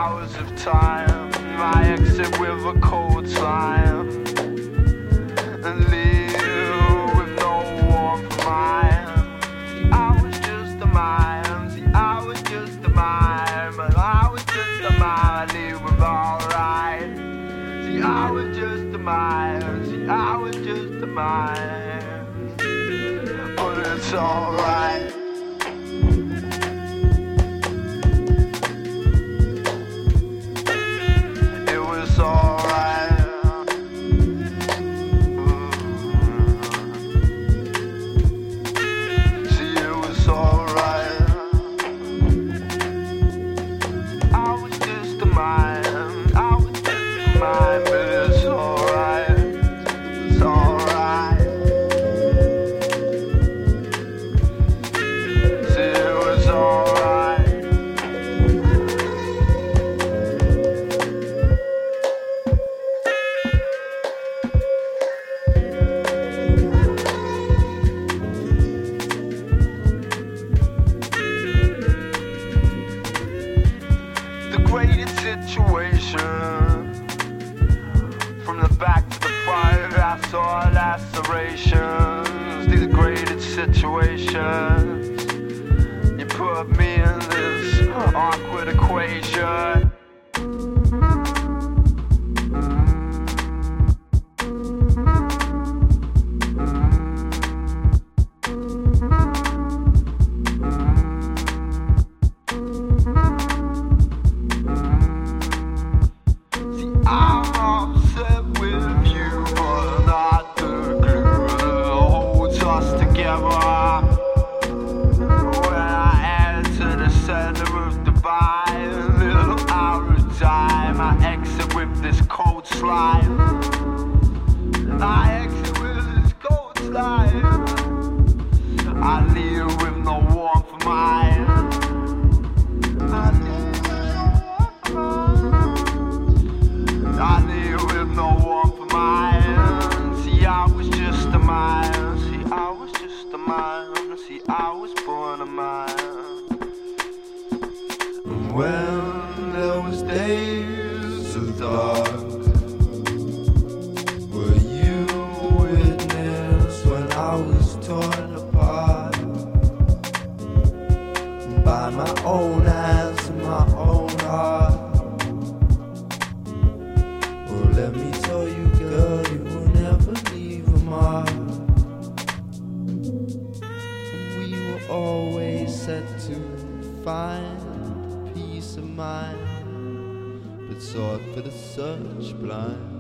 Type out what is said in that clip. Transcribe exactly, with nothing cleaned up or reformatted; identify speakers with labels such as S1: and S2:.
S1: hours of time. I exit with a cold sign and leave with no warmth of mine. See, I was just a mime. See, I was just a mime. But I was just a mime. I leave with alright. See, I was just a mime. See, I was just a mime. But it's alright. From the back to the front, I saw lacerations, degraded situations. You put me in this awkward equation. Slime. I exit with this cold slime. I leave with no warmth of mine. I leave with no warmth of mine. I leave with no warmth of mine. See, I was just a mine. See, I was just a mine. See, I was born a mine. When there was days of dark, I was torn apart by my own hands and my own heart. Well, let me tell you, girl, you will never leave a mark. We were always set to find peace of mind, but sought for the search blind.